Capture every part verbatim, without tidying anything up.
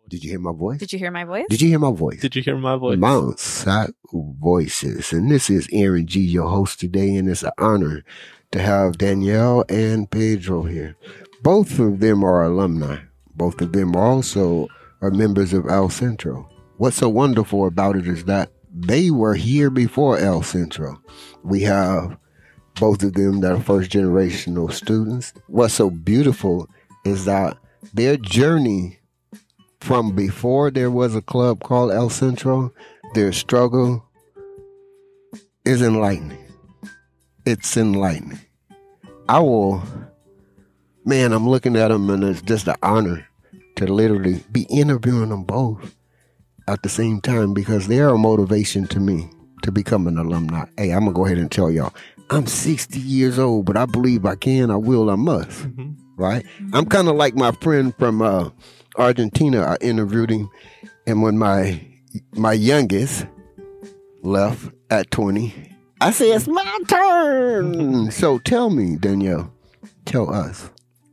Did you hear my voice? Did you hear my voice? Did you hear my voice? Did you hear my voice? Mount Sac Voices. And this is Aaron G., your host today, and it's an honor to have Danielle and Pedro here. Both of them are alumni. Both of them also are members of El Centro. What's so wonderful about it is that they were here before El Centro. We have both of them that are first generational students. What's so beautiful is that their journey from before there was a club called El Centro, their struggle is enlightening. It's enlightening. I will, man, I'm looking at them and it's just an honor to literally be interviewing them both at the same time because they're a motivation to me to become an alumni. Hey, I'm going to go ahead and tell y'all, I'm sixty years old, but I believe I can, I will, I must. Mm-hmm. Right? I'm kind of like my friend from uh, Argentina. I interviewed him, and when my my youngest left at twenty, I said, it's my turn. So tell me, Danielle, tell us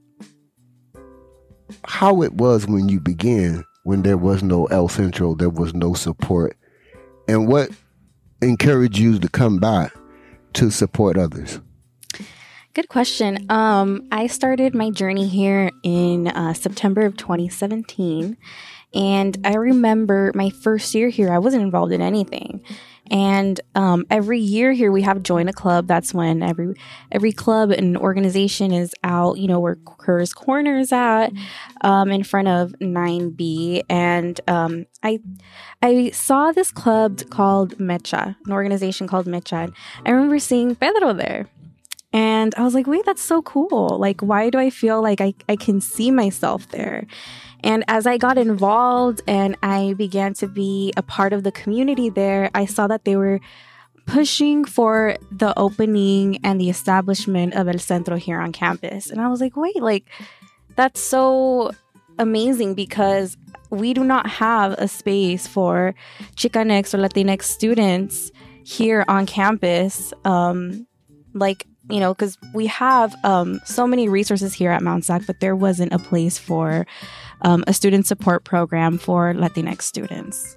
how it was when you began, when there was no El Centro, there was no support, and what encouraged you to come back to support others? Good question. Um, I started my journey here in uh, September of twenty seventeen. And I remember my first year here, I wasn't involved in anything. And um, every year here, we have Join a Club. That's when every every club and organization is out, you know, where Kerr's Corner is at, um, in front of nine B. And um, I I saw this club called Mecha, an organization called Mecha. And I remember seeing Pedro there. And I was like, wait, that's so cool. Like, why do I feel like I, I can see myself there? And as I got involved and I began to be a part of the community there, I saw that they were pushing for the opening and the establishment of El Centro here on campus. And I was like, wait, like, that's so amazing because we do not have a space for Chicanx or Latinx students here on campus. Um, like, you know, because we have um, so many resources here at Mount Sac, but there wasn't a place for um, a student support program for Latinx students.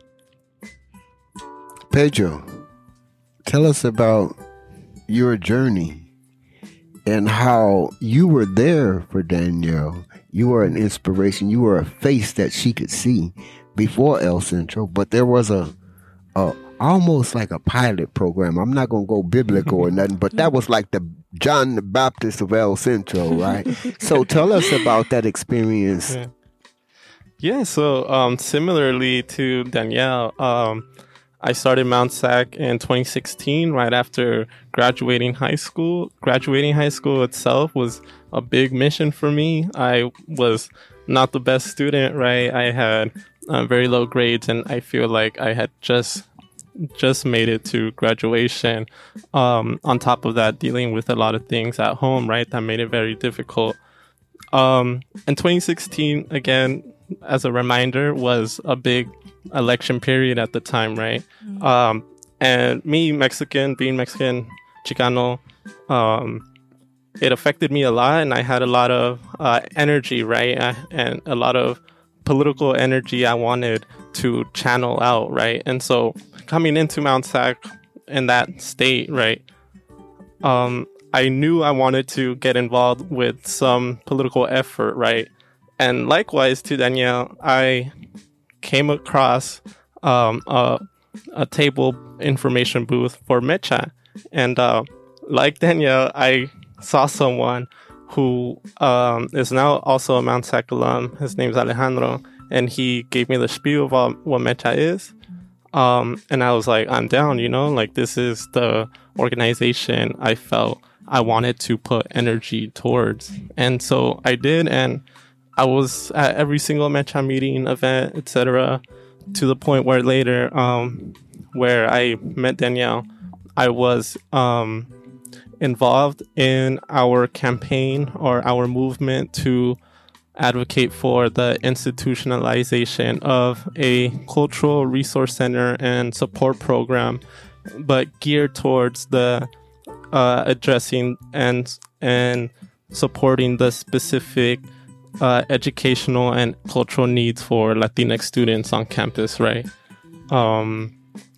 Pedro, tell us about your journey and how you were there for Danielle. You were an inspiration. You were a face that she could see before El Centro, but there was a, a almost like a pilot program. I'm not going to go biblical or nothing, but that was like the John the Baptist of El Centro, right? So tell us about that experience. Yeah, yeah so um, similarly to Danielle, um, I started Mount Sac in twenty sixteen, right after graduating high school. Graduating high school itself was a big mission for me. I was not the best student, right? I had uh, very low grades, and I feel like I had just just made it to graduation. Um, on top of that, dealing with a lot of things at home, right? That made it very difficult. Um, and twenty sixteen, again, as a reminder, was a big election period at the time, right? Mm-hmm. Um, and me, Mexican, being Mexican, Chicano, um, it affected me a lot, and I had a lot of uh, energy, right? I, and a lot of political energy I wanted to channel out, right? And so coming into Mount Sac in that state, right, um, I knew I wanted to get involved with some political effort, right? And likewise to Danielle, I came across um, a, a table information booth for Mecha. And uh, like Danielle, I saw someone who um, is now also a Mount Sac alum. His name's Alejandro. And he gave me the spiel of what Mecha is. Um, and I was like, I'm down, you know, like this is the organization I felt I wanted to put energy towards. And so I did. And I was at every single Mecha meeting, event, et cetera, to the point where later, um, where I met Danielle, I was um, involved in our campaign or our movement to advocate for the institutionalization of a cultural resource center and support program, but geared towards the uh, addressing and and supporting the specific uh, educational and cultural needs for Latinx students on campus, right? Um,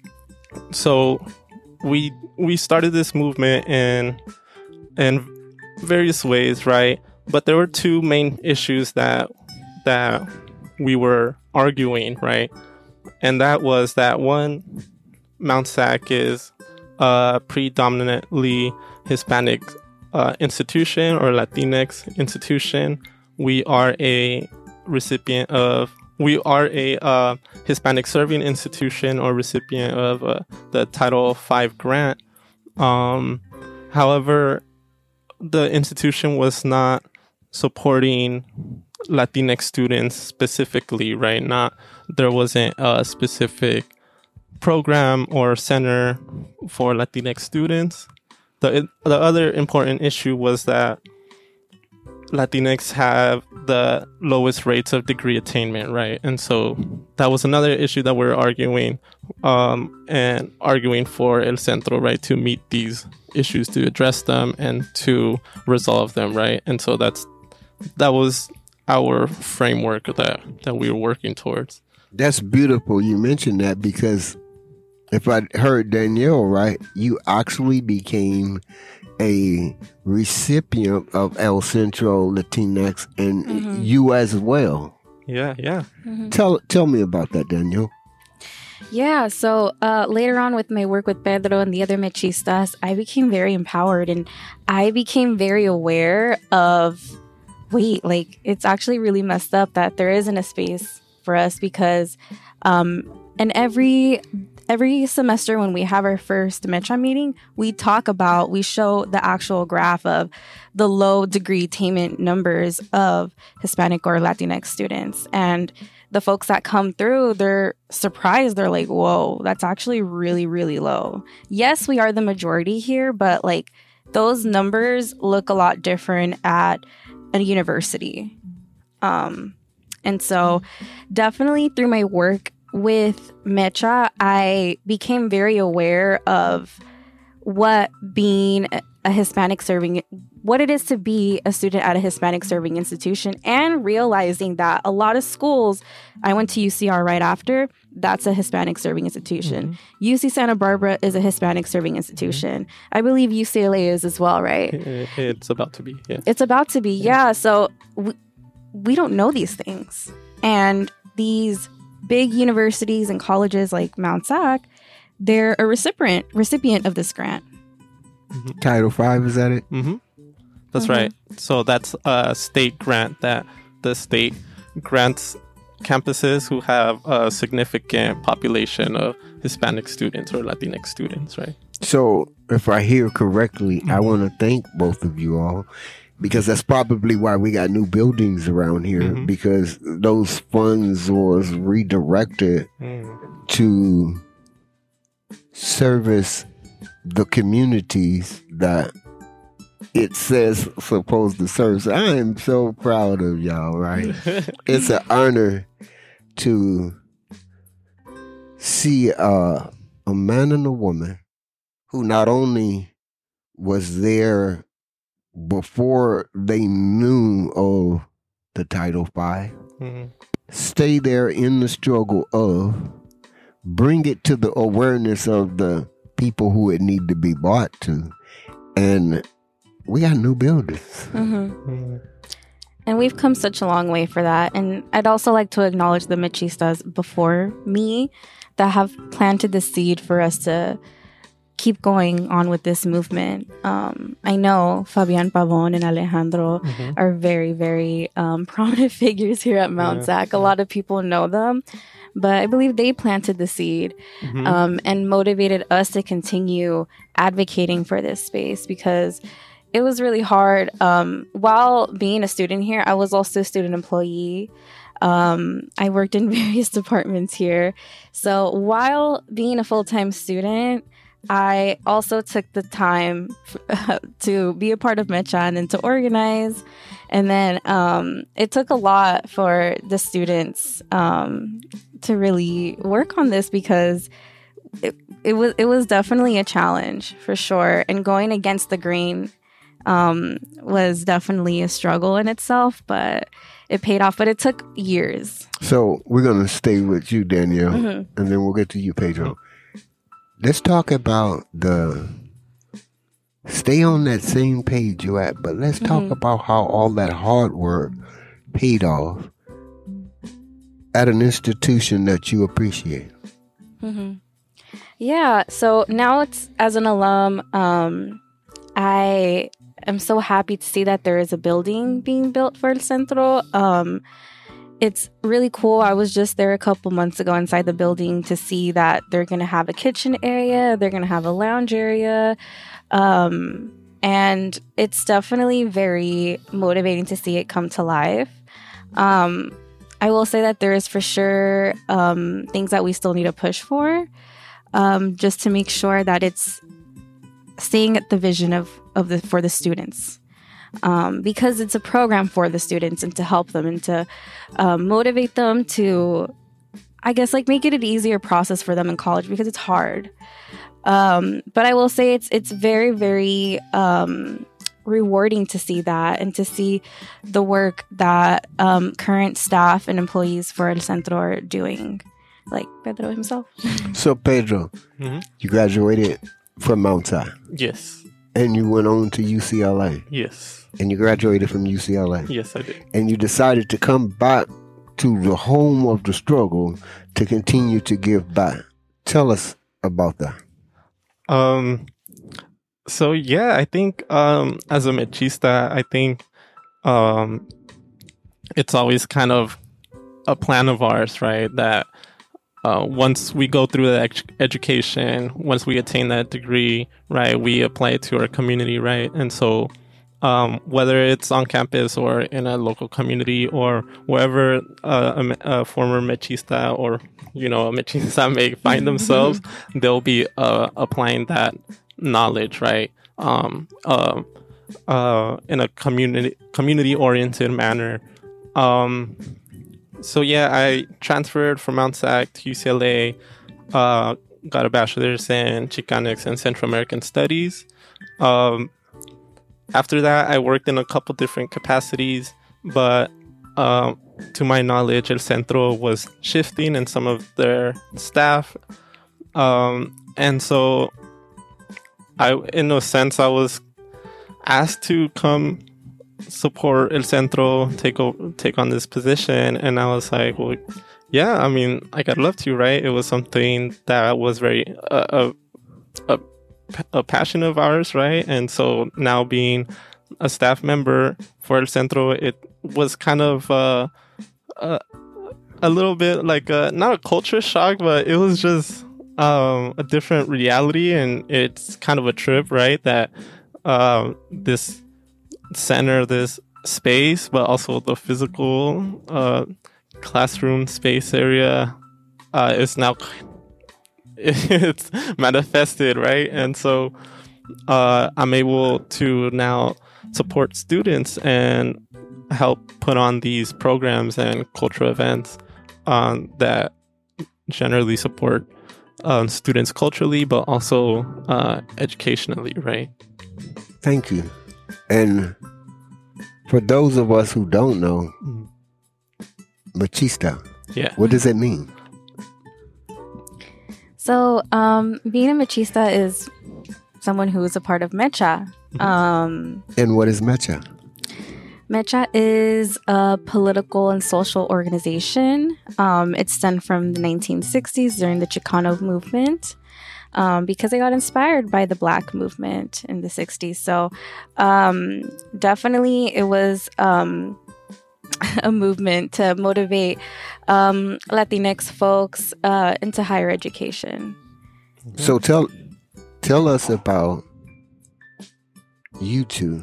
so we we started this movement in in various ways, right? But there were two main issues that that we were arguing, right? And that was that one, Mount SAC is a predominantly Hispanic uh, institution or Latinx institution. We are a recipient of, we are a uh, Hispanic serving institution or recipient of uh, the Title five grant. Um, however, the institution was not supporting Latinx students specifically, right? Not, there wasn't a specific program or center for Latinx students. The the other important issue was that Latinx have the lowest rates of degree attainment, right? And so that was another issue that we're arguing um, and arguing for El Centro, right? To meet these issues, to address them and to resolve them, right? And so that's that was our framework that, that we were working towards. That's beautiful you mentioned that, because if I heard Danielle right, you actually became a recipient of El Centro Latinx, and mm-hmm. you as well. Yeah, yeah. Mm-hmm. Tell tell me about that, Danielle. Yeah, so uh, later on with my work with Pedro and the other Mechistas, I became very empowered, and I became very aware of, wait, like, it's actually really messed up that there isn't a space for us, because um, and every every semester when we have our first Mecha meeting, we talk about, we show the actual graph of the low degree attainment numbers of Hispanic or Latinx students. And the folks that come through, they're surprised. They're like, whoa, that's actually really, really low. Yes, we are the majority here, but like those numbers look a lot different at a university. Um, and so definitely through my work with Mecha, I became very aware of what being a Hispanic serving, what it is to be a student at a Hispanic serving institution, and realizing that a lot of schools, I went to U C R right after, that's a Hispanic serving institution. Mm-hmm. U C Santa Barbara is a Hispanic serving institution. Mm-hmm. I believe U C L A is as well, right? It's about to be, yeah. It's about to be, yeah. So we, we don't know these things. And these big universities and colleges like Mount SAC, they're a recipient recipient of this grant. Mm-hmm. Title five, is that it? Mm-hmm. That's mm-hmm. right. So that's a state grant that the state grants campuses who have a significant population of Hispanic students or Latinx students, right? So if I hear correctly, mm-hmm. I want to thank both of you all, because that's probably why we got new buildings around here, mm-hmm. because those funds was redirected mm. to service the communities that it says supposed to serve. So I am so proud of y'all, right? It's an honor to see uh, a man and a woman who not only was there before they knew of the Title Five, mm-hmm. stay there in the struggle of, bring it to the awareness of the people who it need to be brought to, and we got new buildings. Mm-hmm. Mm-hmm. And we've come such a long way for that. And I'd also like to acknowledge the Mechistas before me that have planted the seed for us to keep going on with this movement. Um, I know Fabian Pavon and Alejandro mm-hmm. are very, very um, prominent figures here at Mount yeah. SAC. A lot of people know them, but I believe they planted the seed mm-hmm. um, and motivated us to continue advocating for this space, because it was really hard. Um, while being a student here, I was also a student employee. Um, I worked in various departments here. So while being a full-time student, I also took the time f- to be a part of Mecha and to organize. And then um, it took a lot for the students um, to really work on this, because it, it was it was definitely a challenge for sure. And going against the grain um, was definitely a struggle in itself, but it paid off. But it took years. So we're going to stay with you, Danielle, Mhm. and then we'll get to you, Pedro. Let's talk about the, stay on that same page you're at, but let's talk Mhm. about how all that hard work paid off at an institution that you appreciate. hmm Yeah. So now it's as an alum, um, I am so happy to see that there is a building being built for El Centro. Um, it's really cool. I was just there a couple months ago inside the building to see that they're going to have a kitchen area, they're going to have a lounge area. Um, and it's definitely very motivating to see it come to life. Um, I will say that there is for sure um, things that we still need to push for, um, just to make sure that it's staying at the vision of, of the for the students, um, because it's a program for the students and to help them and to um, motivate them to, I guess, like make it an easier process for them in college because it's hard. Um, but I will say it's it's very very um, rewarding to see that and to see the work that um, current staff and employees for El Centro are doing, like Pedro himself. So, Pedro, Mhm. you graduated from Mount Si, Yes. and you went on to U C L A, Yes. and you graduated from U C L A, Yes, I did. and you decided to come back to the home of the struggle to continue to give back. Tell us about that. Um, so yeah, I think um, as a machista, I think um, it's always kind of a plan of ours, right? That uh, once we go through the ed- education, once we attain that degree, right, we apply it to our community, right? And so um, whether it's on campus or in a local community or wherever uh, a, me- a former machista or, you know, a machista may find themselves, they'll be uh, applying that knowledge, right? Um, uh, uh, in a community community oriented manner. Um, so yeah, I transferred from Mount Sac to U C L A, uh, got a bachelor's in Chicanx and Central American Studies. Um, after that, I worked in a couple different capacities, but um, to my knowledge, El Centro was shifting in some of their staff. Um, and so I, in a sense, I was asked to come support El Centro, take o- take on this position, and I was like, well, yeah, I mean, like I'd love to, right? It was something that was very uh, a, a a passion of ours, right? And so now being a staff member for El Centro, it was kind of uh, a a little bit like a, not a culture shock, but it was just um, a different reality, and it's kind of a trip, right? That uh, this center, this space, but also the physical uh, classroom space area uh, is now it's manifested, right? And so uh, I'm able to now support students and help put on these programs and cultural events um, that generally support um, students culturally, but also uh, educationally, right? Thank you. And for those of us who don't know, machista, Yeah. what does it mean? So, um, being a machista is someone who is a part of Mecha. Um, And what is mecha? Mecha is a political and social organization. Um, it stemmed from the nineteen sixties during the Chicano movement, um, because they got inspired by the Black movement in the sixties. So, um, definitely it was um, a movement to motivate um, Latinx folks uh, into higher education. So tell tell us about you two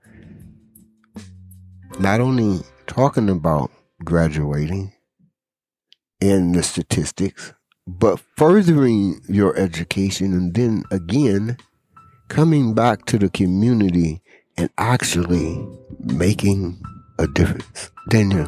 not only talking about graduating and the statistics, but furthering your education and then again coming back to the community and actually making a difference. Daniel.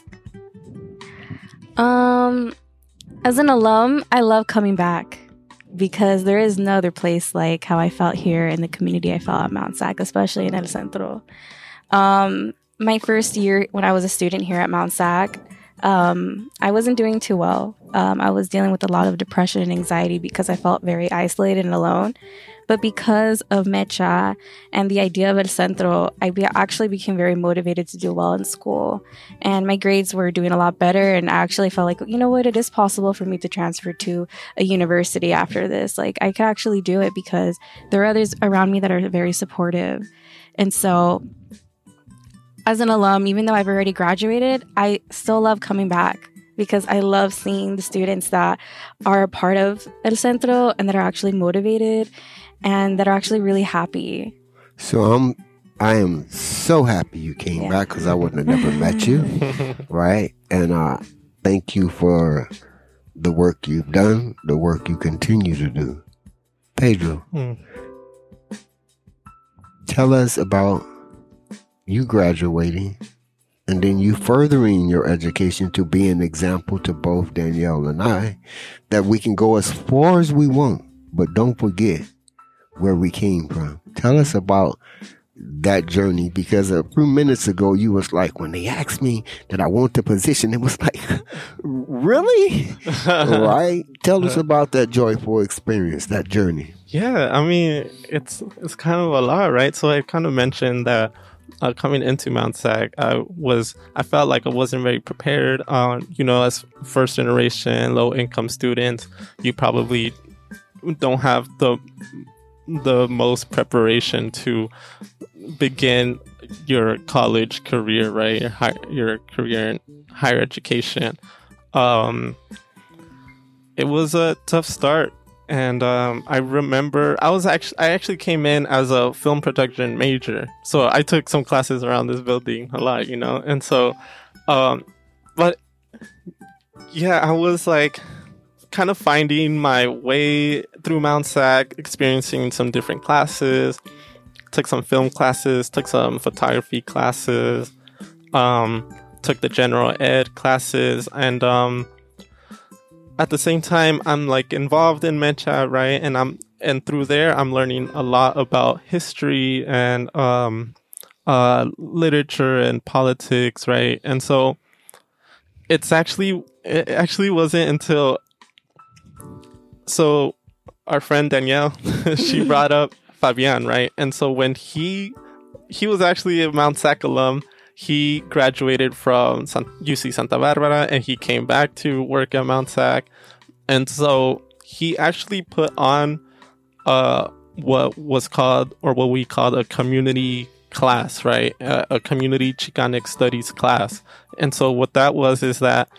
Um, as an alum, I love coming back. because there is no other place like how I felt here in the community I felt at Mount Sac, especially in El Centro. Um, my first year when I was a student here at Mount Sac, um, I wasn't doing too well. Um, I was dealing with a lot of depression and anxiety because I felt very isolated and alone. But because of Mecha and the idea of El Centro, I be- actually became very motivated to do well in school. And my grades were doing a lot better. And I actually felt like, you know what, it is possible for me to transfer to a university after this. Like, I could actually do it because there are others around me that are very supportive. And so, as an alum, even though I've already graduated, I still love coming back because I love seeing the students that are a part of El Centro and that are actually motivated and that are actually really happy. So I'm, I am so happy you came yeah. back because I would have never met you, right? And uh, thank you for the work you've done, the work you continue to do. Pedro, mm. tell us about you graduating and then you furthering your education to be an example to both Danielle and I that we can go as far as we want, but don't forget where we came from. Tell us about that journey, because a few minutes ago you was like, when they asked me that I want the position, it was like, really? Right? Tell us about that joyful experience, that journey. Yeah, I mean, it's it's kind of a lot, right? So I kind of mentioned that uh, coming into Mount Sac, I was I felt like I wasn't very prepared. On you know, as first generation low income students, you probably don't have the the most preparation to begin your college career, right? Your, high, your career in higher education. Um, it was a tough start. And um, I remember I was actually I actually came in as a film production major, so I took some classes around this building a lot, you know. And so, um, but yeah, I was like kind of finding my way through Mount Sac, experiencing some different classes. Took some film classes, took some photography classes, um, took the general ed classes, and um. At the same time, I'm like involved in Mecha, right? And I'm and through there, I'm learning a lot about history and um, uh, literature and politics, right? And so it's actually it actually wasn't until so our friend Danielle, she brought up Fabian, right? And so when he he was actually a Mount Sac alum. He graduated from U C Santa Barbara and he came back to work at Mount Sac. And so he actually put on uh, what was called, or what we called a community class, right? A, a community Chicanic studies class. And so what that was is that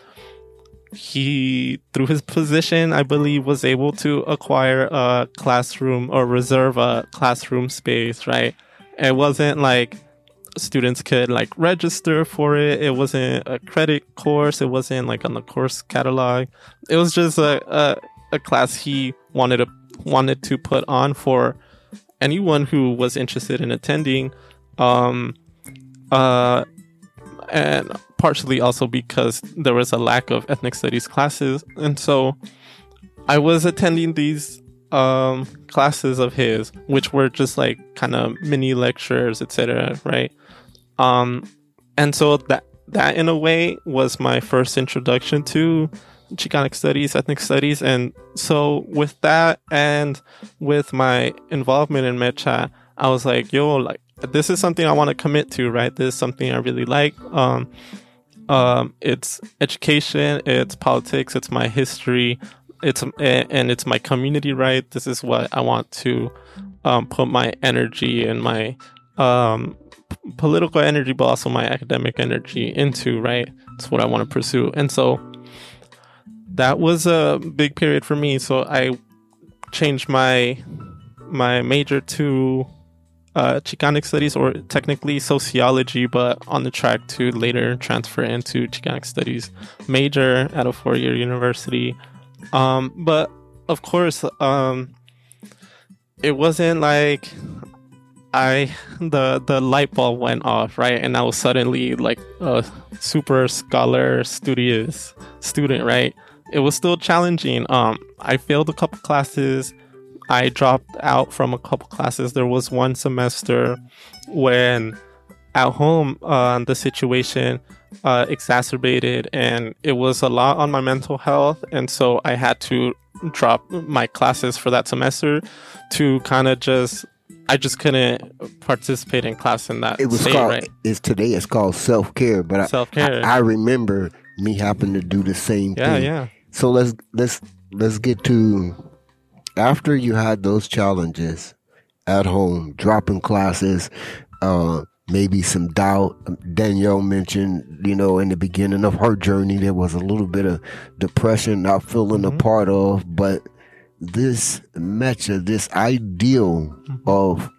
he, through his position, I believe, was able to acquire a classroom or reserve a classroom space, right? It wasn't like students could like register for it. It wasn't a credit course. It wasn't like on the course catalog. It was just a, a, a class he wanted to wanted to put on for anyone who was interested in attending. Um, uh, and partially also because there was a lack of ethnic studies classes. And so I was attending these um, classes of his, which were just like kind of mini lectures, et cetera, right? Um, and so that, that in a way was my first introduction to Chicanic studies, ethnic studies. And so with that and with my involvement in Mecha, I was like, yo, like, this is something I want to commit to, right? This is something I really like. Um, um, it's education, it's politics, it's my history, it's, and it's my community, right? This is what I want to, um, put my energy and my, um, political energy, but also my academic energy into, right? It's what I want to pursue. And so that was a big period for me. So I changed my my major to uh, Chicanic studies, or technically sociology, but on the track to later transfer into Chicanic studies major at a four-year university. Um, but of course, um, it wasn't like I the the light bulb went off, right? And I was suddenly like a super scholar studious student, right? it was still challenging. Um, I failed a couple classes. I dropped out from a couple classes. There was one semester when at home, uh, the situation uh, exacerbated, and it was a lot on my mental health. And so I had to drop my classes for that semester to kind of just, I just couldn't participate in class in that It was state, called, right? it's today it's called self-care, but I- Self-care. I, I remember me having to do the same Yeah, thing. yeah. So let's let's let's get to after you had those challenges at home, dropping classes, uh, maybe some doubt. Danielle mentioned, you know, in the beginning of her journey, there was a little bit of depression, not feeling Mhm. a part of, but this mecha, this ideal Mhm. of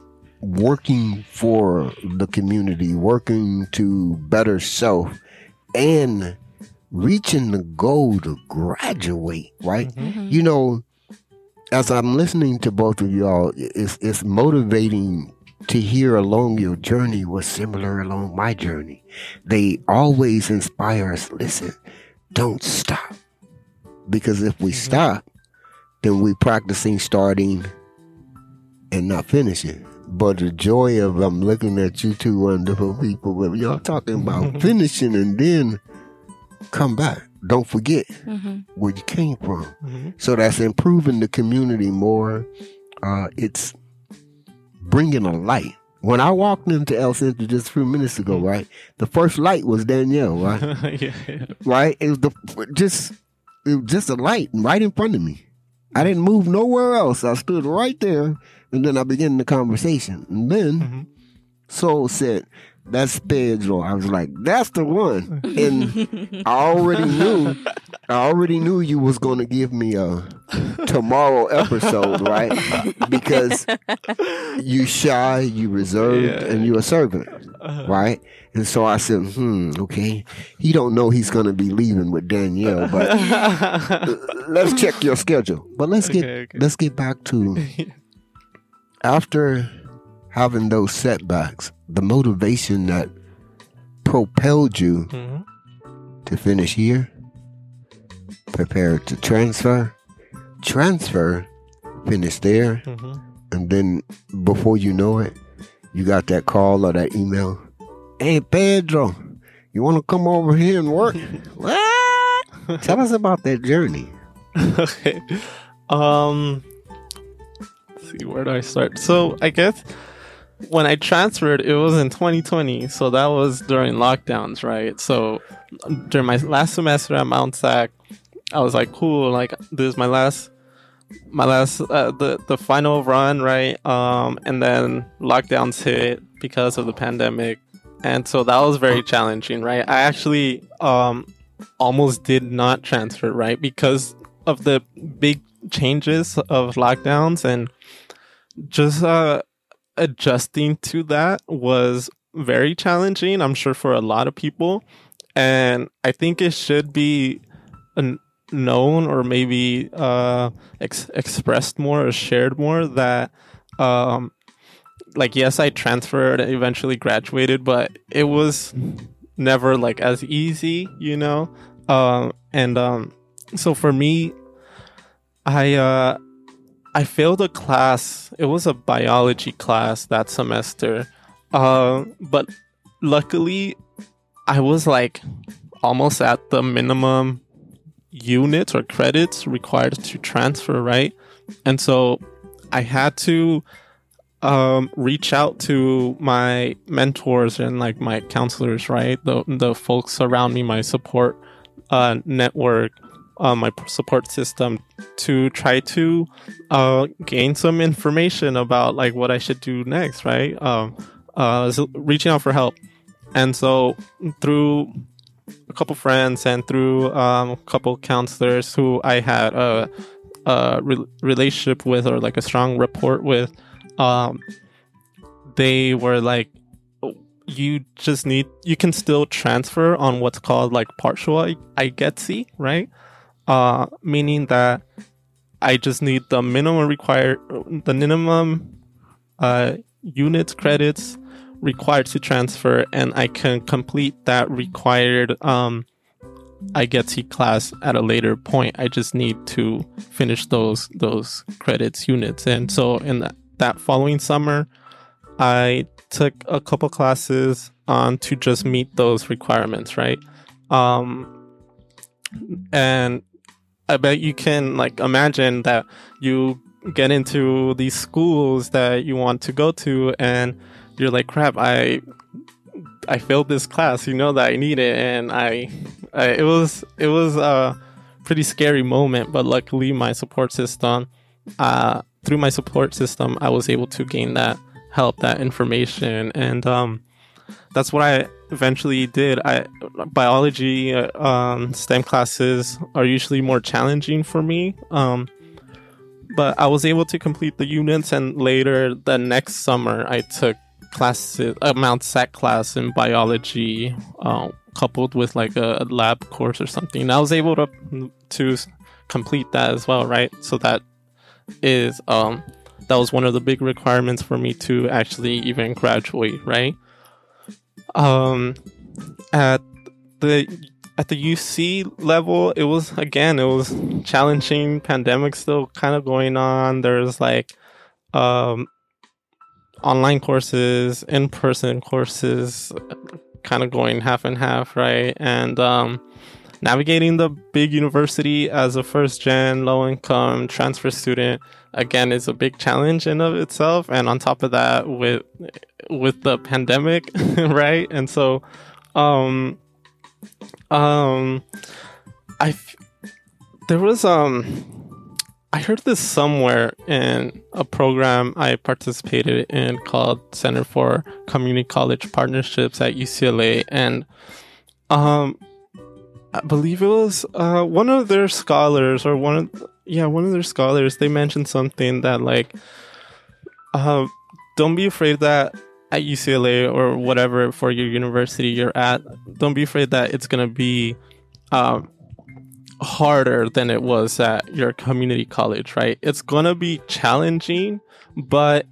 working for the community, working to better self, and reaching the goal to graduate, right? Mhm. You know, as I'm listening to both of y'all, it's it's motivating to hear along your journey was similar along my journey. They always inspire us. Listen, don't stop. Because if we Mhm. stop, then we practicing starting and not finishing. But the joy of I'm looking at you two wonderful people, but y'all talking about finishing and then come back. Don't forget Mhm. where you came from. Mhm. So that's improving the community more. Uh, it's bringing a light. When I walked into El Centro just a few minutes ago, Mhm. right, the first light was Danielle, right? yeah, yeah. right? It was the just it was just a light right in front of me. I didn't move nowhere else. I stood right there, and then I began the conversation. And then Mhm. Soul said, "That's Pedro." I was like, "That's the one." And I already knew, I already knew you was going to give me a tomorrow episode, right? Because you shy, you reserved, Yeah. and you a servant, Uh, right? And so I said, "Hmm, okay." He don't know he's going to be leaving with Danielle, but let's check your schedule. But let's get Okay, okay. let's get back to after having those setbacks, the motivation that propelled you Mhm. to finish here, prepare to transfer, transfer, finish there, Mhm. and then before you know it, you got that call or that email. "Hey, Pedro, you want to come over here and work?" What? Tell us about that journey. Okay. Um. Let's see, where do I start? So I guess when I transferred, it was in twenty twenty. So that was during lockdowns, right? So during my last semester at Mount Sac, I was like, cool. Like this is my last, my last, uh, the the final run, right? Um, and then lockdowns hit because of the pandemic, and so that was very challenging, right? I actually um almost did not transfer, right? Because of the big changes of lockdowns, and just uh, adjusting to that was very challenging, I'm sure, for a lot of people. And I think it should be an, known or maybe uh, ex- expressed more or shared more that um, like, yes, I transferred, eventually graduated, but it was never like as easy, you know? Um, and um, so for me, I uh, I failed a class. It was a biology class that semester. Uh, but luckily, I was like almost at the minimum units or credits required to transfer, right? And so I had to um, reach out to my mentors and like my counselors, right? The the folks around me, my support uh, network, uh, my support system, to try to uh, gain some information about like what I should do next, right? Um, uh, so reaching out for help. And so through a couple friends and through um, a couple counselors who I had a, a re- relationship with or like a strong rapport with, um, they were like, you just need, you can still transfer on what's called like partial I- IGETC, right? Uh, meaning that I just need the minimum required, the minimum uh, units, credits required to transfer, and I can complete that required um, I get to class at a later point. I just need to finish those those credits units. And so in that, that following summer, I took a couple classes on to just meet those requirements, right? Um, and I bet you can like imagine that you get into these schools that you want to go to, and you're like, crap, I I failed this class, you know, that I need it. And I, I it was it was a pretty scary moment, but luckily my support system, uh, through my support system, I was able to gain that help, that information, and um, that's what I eventually did. I biology, uh, um, STEM classes are usually more challenging for me, um, but I was able to complete the units, and later the next summer I took classes, a Mount S A C class in biology, uh, coupled with like a lab course or something. And I was able to to complete that as well, right? So that is um, that was one of the big requirements for me to actually even graduate, right? Um, at the at the U C level, it was again, it was challenging. Pandemic still kind of going on. There's like um, online courses, in-person courses, kind of going half and half, right? And um, navigating the big university as a first-gen, low-income transfer student, again, is a big challenge in of itself. And on top of that, with with the pandemic, right? And so, um, um, I there was um, I heard this somewhere in a program I participated in called Center for Community College Partnerships at U C L A, and um, I believe it was uh one of their scholars or one of yeah one of their scholars. They mentioned something that like, uh, don't be afraid that at U C L A or whatever for your university you're at, don't be afraid that it's gonna be um. harder than it was at your community college, right? It's gonna be challenging, but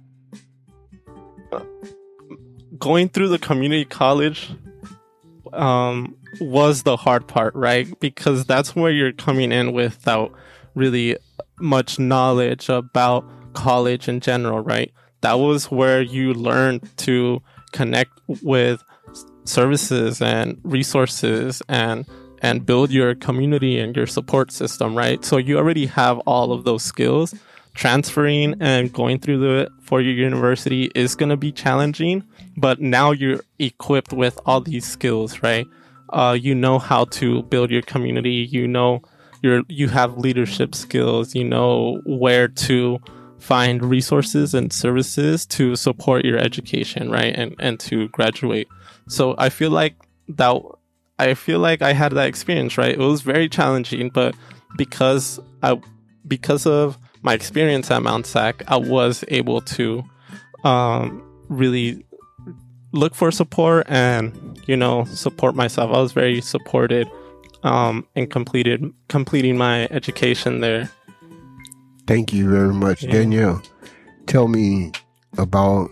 going through the community college um, was the hard part, right? Because that's where you're coming in without really much knowledge about college in general, right? That was where you learned to connect with services and resources and and build your community and your support system, right? So you already have all of those skills. Transferring and going through the four-year university is going to be challenging, but now you're equipped with all these skills, right? Uh, you know how to build your community. You know you're, you have leadership skills. You know where to find resources and services to support your education, right? And, and to graduate. So I feel like that... I feel like I had that experience, right? It was very challenging, but because I, because of my experience at Mount S A C, I was able to um, really look for support and, you know, support myself. I was very supported um, and completed completing my education there. Thank you very much, yeah. Danielle. Tell me about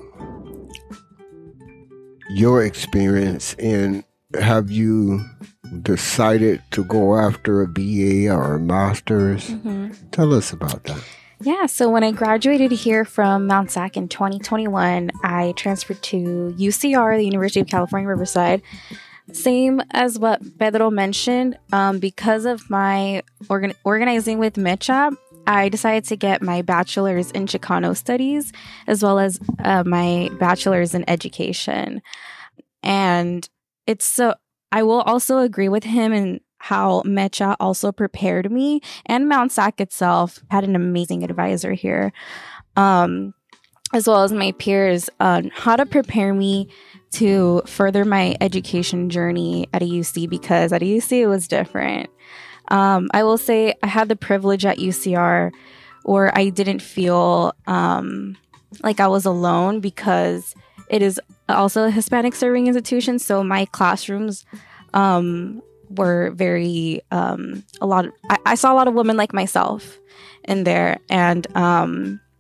your experience, and have you decided to go after a B A or a master's? Mm-hmm. Tell us about that. Yeah, so when I graduated here from Mount S A C in twenty twenty-one, I transferred to U C R, the University of California, Riverside. Same as what Pedro mentioned, um, because of my organ- organizing with Mecha, I decided to get my bachelor's in Chicano Studies, as well as uh, my bachelor's in education. And it's so, I will also agree with him in how Mecha also prepared me, and Mount S A C itself had an amazing advisor here, um, as well as my peers on how to prepare me to further my education journey at a U C, because at a U C it was different. Um, I will say I had the privilege at U C R where I didn't feel um, like I was alone, because it is also a Hispanic serving institution. So my classrooms um, were very, um, a lot of, I, I saw a lot of women like myself in there. And um,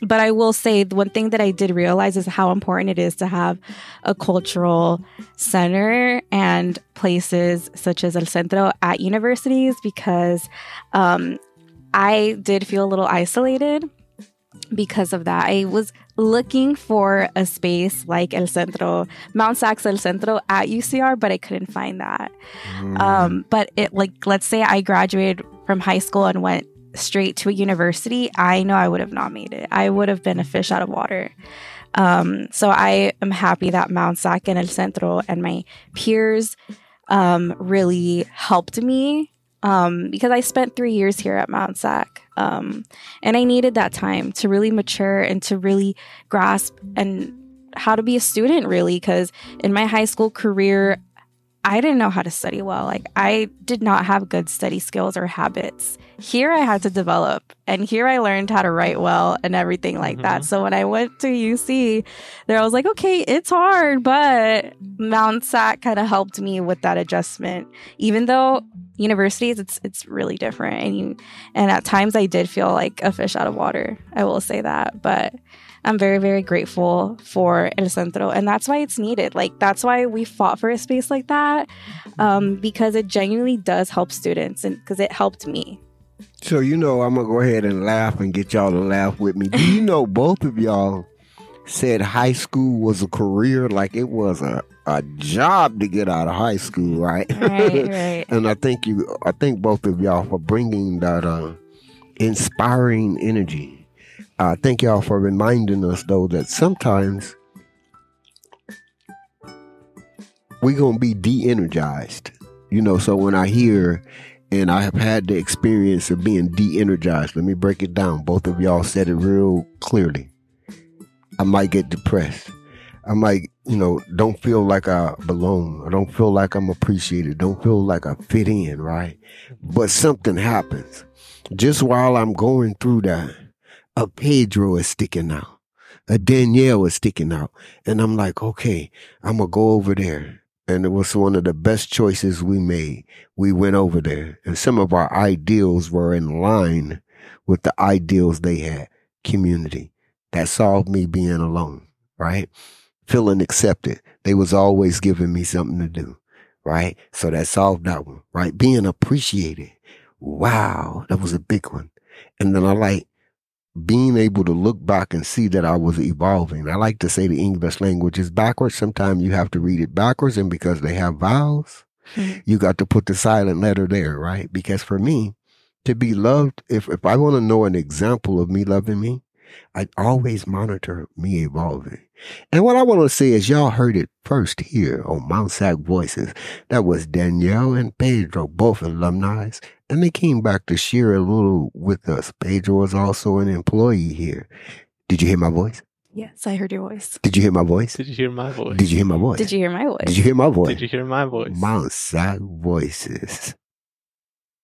But I will say the one thing that I did realize is how important it is to have a cultural center and places such as El Centro at universities, because um, I did feel a little isolated because of that. I was looking for a space like El Centro, Mount Sacs El Centro at U C R, but I couldn't find that. Mm. Um, but it, like, let's say I graduated from high school and went straight to a university, I know I would have not made it. I would have been a fish out of water. Um, so I am happy that Mount Sac and El Centro and my peers um, really helped me um, because I spent three years here at Mount Sac. Um, and I needed that time to really mature and to really grasp and how to be a student, really, because in my high school career, I didn't know how to study well. Like, I did not have good study skills or habits. Here I had to develop, and here I learned how to write well and everything like mm-hmm. that. So when I went to U C, there I was like, okay, it's hard, but Mount Sac kind of helped me with that adjustment. Even though universities, it's it's really different, and you, and at times I did feel like a fish out of water. I will say that, but I'm very, very grateful for El Centro, and that's why it's needed. Like, that's why we fought for a space like that, um, because it genuinely does help students, and because it helped me. So, you know, I'm going to go ahead and laugh and get y'all to laugh with me. Do you know both of y'all said high school was a career, like it was a, a job to get out of high school, right? Right, right. And I thank you, I thank both of y'all for bringing that uh, inspiring energy. Uh, thank y'all for reminding us, though, that sometimes we're going to be de-energized. You know, so when I hear, and I have had the experience of being de-energized, let me break it down. Both of y'all said it real clearly. I might get depressed. I might, you know, don't feel like I belong. I don't feel like I'm appreciated. Don't feel like I fit in, right? But something happens. Just while I'm going through that, a Pedro is sticking out. A Danielle is sticking out. And I'm like, okay, I'm going to go over there. And it was one of the best choices we made. We went over there. And some of our ideals were in line with the ideals they had. Community. That solved me being alone, right? Feeling accepted. They was always giving me something to do, right? So that solved that one, right? Being appreciated. Wow, that was a big one. And then I like, being able to look back and see that I was evolving. I like to say the English language is backwards. Sometimes you have to read it backwards, and because they have vowels, mm-hmm. you got to put the silent letter there, right? Because for me, to be loved, if, if I want to know an example of me loving me, I always monitor me evolving. And what I want to say is y'all heard it first here on Mount Sac Voices. That was Danielle and Pedro, both alumni, and they came back to share a little with us. Pedro was also an employee here. Did you hear my voice? Yes, I heard your voice. Did you hear my voice? Did you hear my voice? Did you hear my voice? Did you hear my voice? Did you hear my voice? Did you hear my voice? Mount Sac Voices.